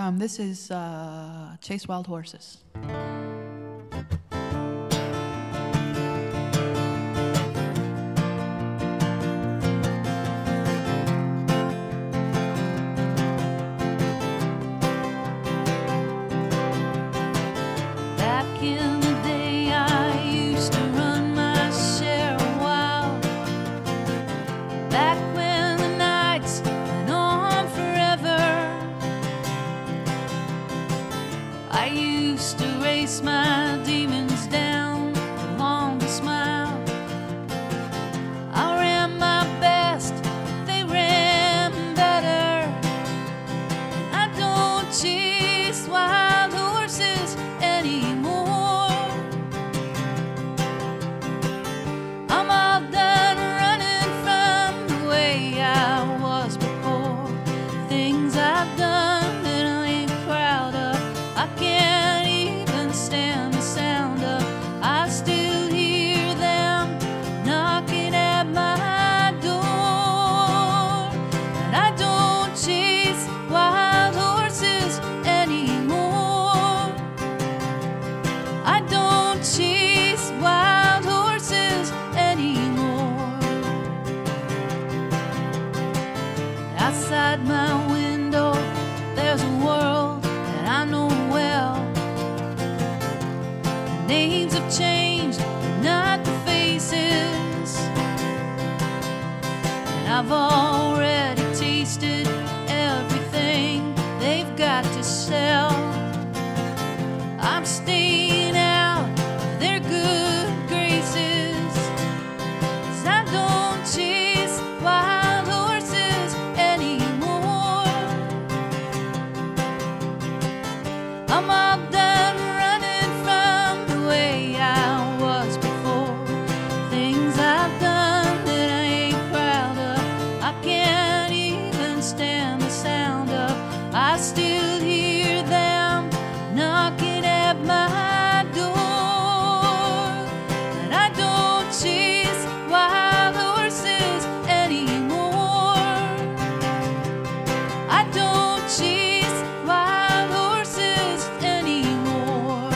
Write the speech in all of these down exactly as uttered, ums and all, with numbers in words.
Um, this is uh, Chase Wild Horses. Back in the day, I used to run my share of wild. Back when the nights went on forever, I used to race my demons down the longest mile. I ran my best, they ran better. I don't chase wild horses anymore. I'm all done running from the way I was before. Things I've done that I ain't proud of, I can't even stand the sound of. I still hear them knocking at my door. And I don't chase wild horses anymore. I don't chase wild horses anymore. Outside my window, there's a world that I know well. The names have changed, but not the faces. And I've already tasted everything they've got to sell. I'm staying out of their good graces, 'cause I don't chase wild horses anymore. I'm all done running from the way I was before. Things I've done that I ain't proud of, I can't even stand the sound of. I still hear them knocking at my door. And I don't chase wild horses anymore. I don't chase wild horses anymore.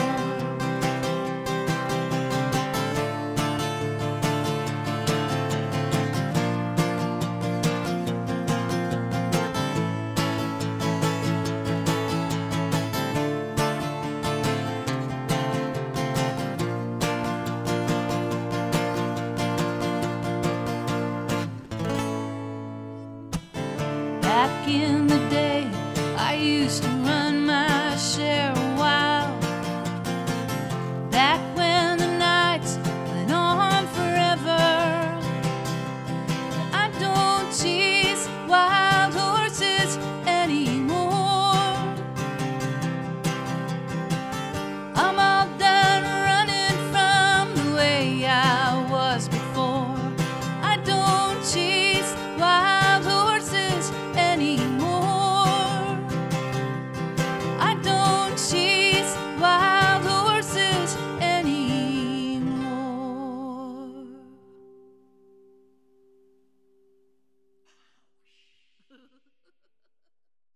Back in the day, I used to run my share